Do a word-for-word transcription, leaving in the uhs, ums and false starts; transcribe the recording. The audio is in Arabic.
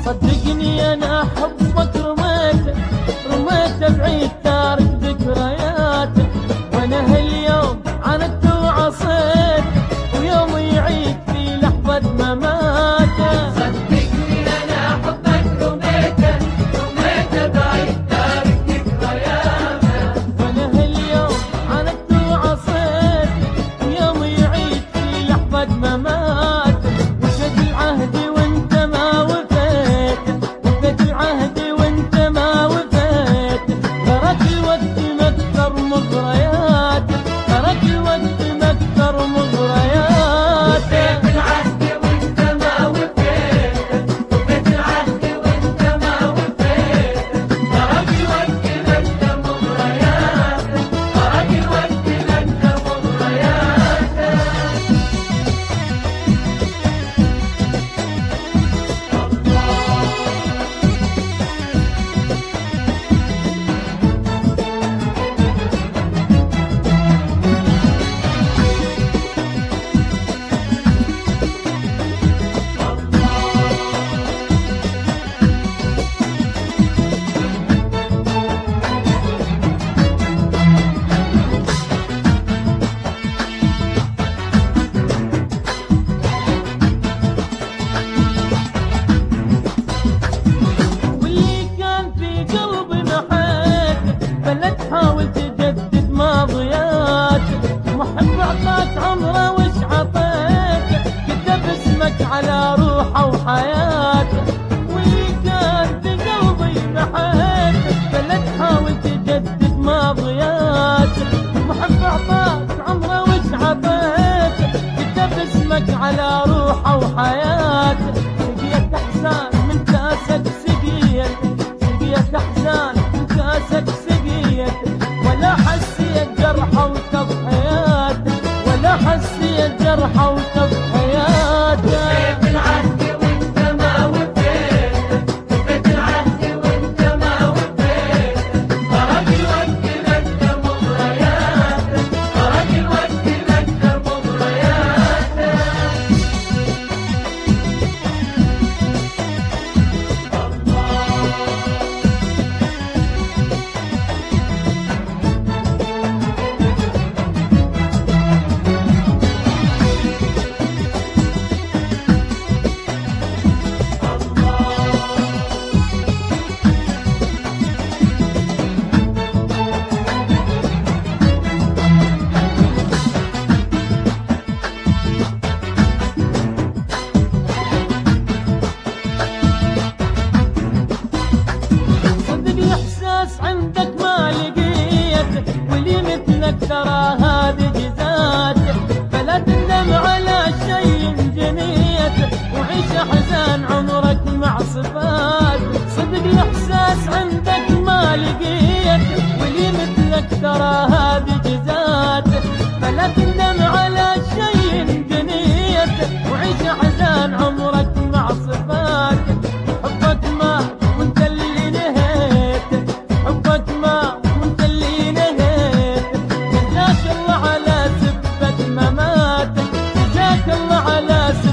صدقني انا حبك رميته رميته بعيد تارك ذكرياته، وانا هاليوم عاندت وعصيت ويوم يعيد في لحظة مماته. صدقني انا حبك رميته رميته بعيد تارك ذكرياته، وانا هاليوم عاندت وعصيت ويوم يعيد في لحظة مماته. وشد العهد وانت ما وفيت، وفيت العهد وانت ما وفيت، ترك الوقت مكثر مغرياته، ترك الوقت مكثر مغرياته. وفيت العهد وانت ما وفيت، وفيت العهد وانت ما وفيت، ترك الوقت مكثر مغرياته، ترك الوقت مكثر مغرياته. واللي كان في قلبي محيته بلا تحاول تجدد ماضياته، محب اعطاك عمره وش عطيته، كتب اسمك على روحه وحياته. واللي كان في قلبي محيته بلا تحاول تجدد ماضياته، محب اعطاك عمره وش عطيته، كتب اسمك على روحه وحياته. سقيت احزان من كاسك سقيت، سقيت احزان من كاسك سقيت، ولا حسيت جرحه وتضحياته، ولا حسيت جرحه وتضحياته. وفيت العهد وانت ما وفيت، وفيت العهد وانت ما وفيت، ترك الوقت مكثر مغرياته، ترك الوقت مكثر مغرياته. صدق احساس عندك ما لقيته، واللي مثلك ترى هذه جزاته، فلا تندم على شيء جنيته، وعيش احزان عمرك مع صفاته. صدق الاحساس عندك ما لقيته، واللي مثلك ترى هذه جزاته، فلا تندم على شيء جنيته، وعيش احزان عمرك مع صفاته. حبك ما وانت اللي نهيته، حبك ما وانت اللي نهيته، جزاك الله على سبة مماتك، جزاك الله على سبة